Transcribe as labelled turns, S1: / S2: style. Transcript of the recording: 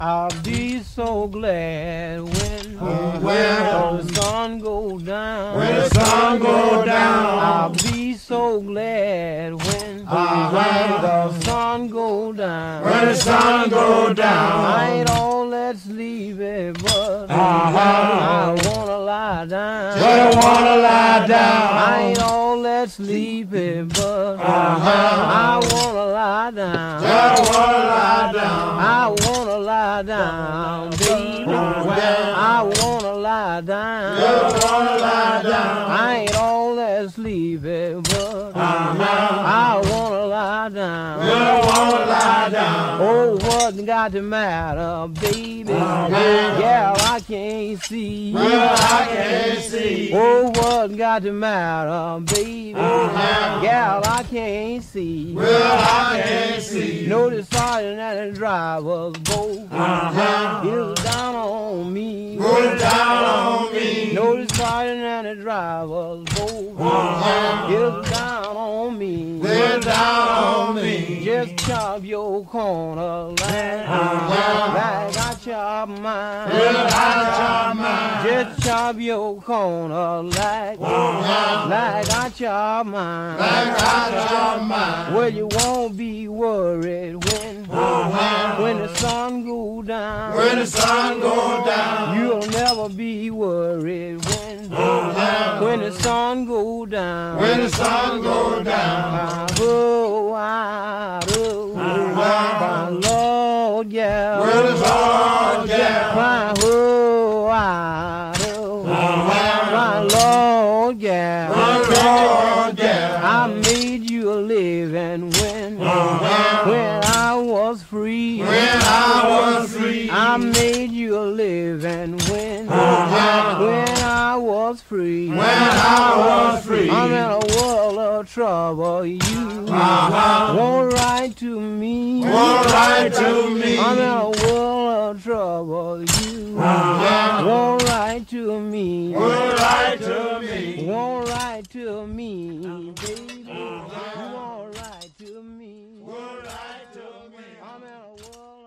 S1: I'll be so glad when the sun go down.
S2: When the sun go down.
S1: I'll be so glad when the sun go down.
S2: When the sun go down.
S1: I ain't all that sleepy, but I wanna lie down.
S2: Just wanna lie down.
S1: I ain't all that sleepy, but I wanna lie down.
S2: Just wanna lie down.
S1: I wanna lie down, baby. I wanna lie down.
S2: Just wanna lie down.
S1: I ain't all that sleepy, but I wanna lie down.
S2: Just wanna lie down.
S1: Oh, what got the matter, baby? Yeah, I can't see.
S2: Well, I can't see.
S1: Oh, what got the matter, baby? Yeah, I can't see.
S2: Well, I can't see.
S1: No, the sergeant and the driver's both is down on me.
S2: Put it down on me.
S1: No, the sergeant and the driver's both is down on me.
S2: They're down on me.
S1: Just chop your corner like I chop mine.
S2: Well, I chop mine.
S1: Just chop your corner like I chop mine.
S2: Like I chop mine.
S1: Well, you won't be worried when the sun go down.
S2: When the sun go down.
S1: You'll never be worried when the sun go down.
S2: When the sun go down.
S1: Oh, my Lord, yeah.
S2: When the sun down.
S1: My Lord, yeah.
S2: Lord, yeah.
S1: I made you a living when I was free.
S2: When I was free.
S1: I made you a living when I was free.
S2: When I was free.
S1: I'm in a world of trouble. You won't write to me.
S2: Won't write to me.
S1: I'm in a world of trouble. You won't write to me.
S2: Won't write to me.
S1: Won't write to me, baby.